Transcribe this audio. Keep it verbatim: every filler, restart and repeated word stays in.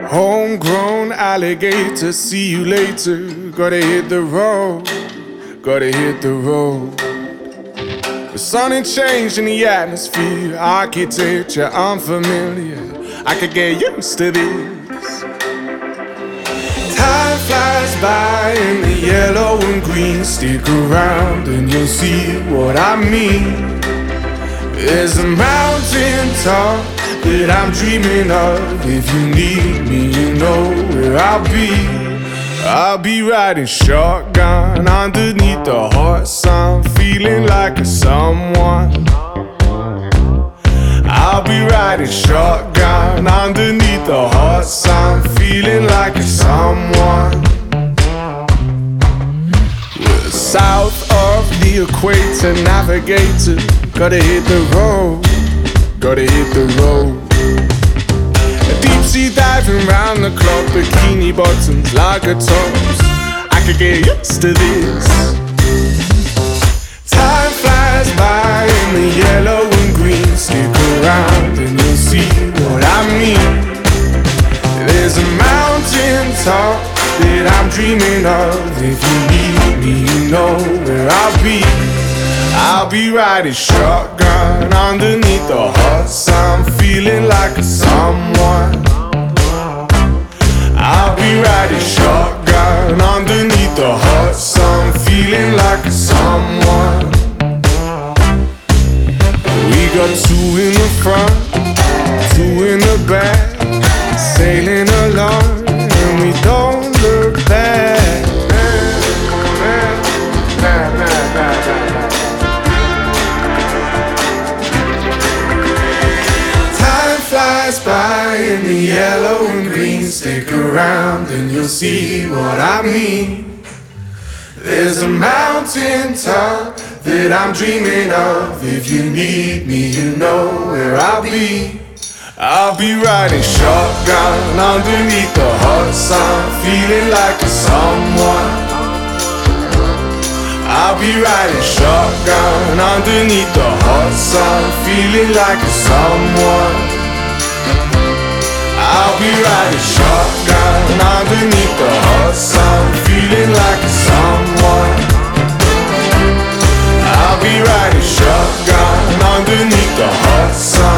Homegrown alligator, see you later. Gotta hit the road, gotta hit the road. The sun ain't changing the atmosphere, architecture unfamiliar. I could get used to this. Time flies by in the yellow and green. Stick around and you'll see what I mean. There's a mountain top that I'm dreaming of. If you need me, you know where I'll be. I'll be riding shotgun underneath the hot sun, feeling like a someone. I'll be riding shotgun underneath the hot sun, feeling like a someone. We're south of the equator, navigator. Gotta hit the road, gotta hit the road. Deep sea diving round the clock, bikini bottoms, lager tops. I could get used to this. Time flies by in the yellow and green. Stick around and you'll see what I mean. There's a mountain top that I'm dreaming of. If you need me, you know where I'll be. I'll be riding shotgun underneath the hot sun, feeling like a someone. I'll be riding shotgun underneath the hot sun, feeling like a someone. We got two in the front, two in the back, sailing along and we don't look back. Flies by in the yellow and green. Stick around and you'll see what I mean. There's a mountain top that I'm dreaming of. If you need me, you know where I'll be. I'll be riding shotgun underneath the hot sun, feeling like a someone. I'll be riding shotgun underneath the hot sun, feeling like a someone. I'll be riding shotgun underneath the hot sun, feeling like a someone. I'll be riding shotgun underneath the hot sun.